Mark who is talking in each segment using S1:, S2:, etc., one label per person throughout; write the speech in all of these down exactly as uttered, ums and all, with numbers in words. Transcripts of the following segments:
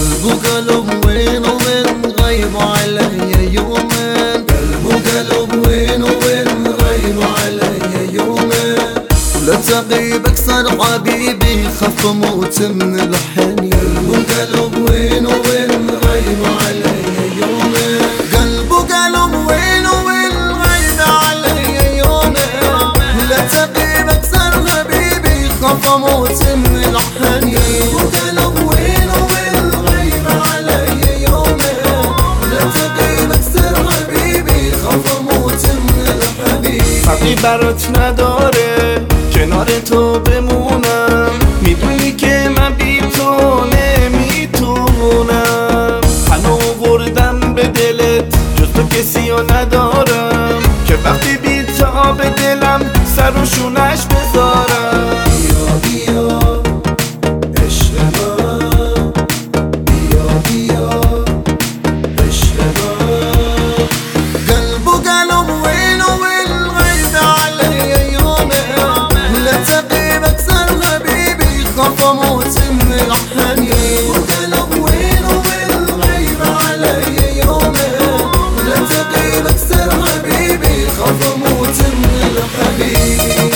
S1: قلب وقلب وين وين غيب علي يومين، قلب وقلب وين وين غيب علي يومين، ولا تغيب اكثر حبيبي خف موت من الحنين. قلب وقلب وين وين غيب علي يومين، قلب وقلب وين وين غيب علي يومين، ولا تغيب اكثر حبيبي خف موت من الحنين. قلب وقلب وين وين غيب علي يومين، ولا تغيب اكثر حبيبي خف موت من الحنين.
S2: فرقی برات نداره کنار تو بمونم، میدونی که من بی تو نمیتونم. هنو بردم به دلت جز تو کسی رو ندارم، که وقتی بی تا به دلم سر و شونش بذارم.
S1: بیا بیا عشق من، بیا بیا عشق من، قلب وقلب وين وين غيب علي يومين، لا تغيب اكثر حبيبي خاف اموت من الحنين. وقلب وين وين غيب علي يومين، لا تغيب اكثر حبيبي خاف اموت من الحنين.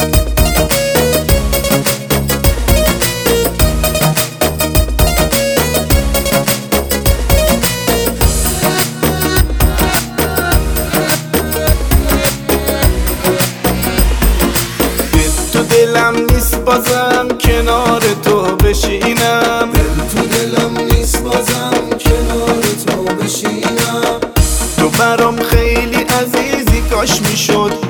S2: دلم نیست بازم کنار تو بشینم،
S1: دل تو دلم نیست بازم کنار تو بشینم.
S2: تو برام خیلی عزیزی کاش میشد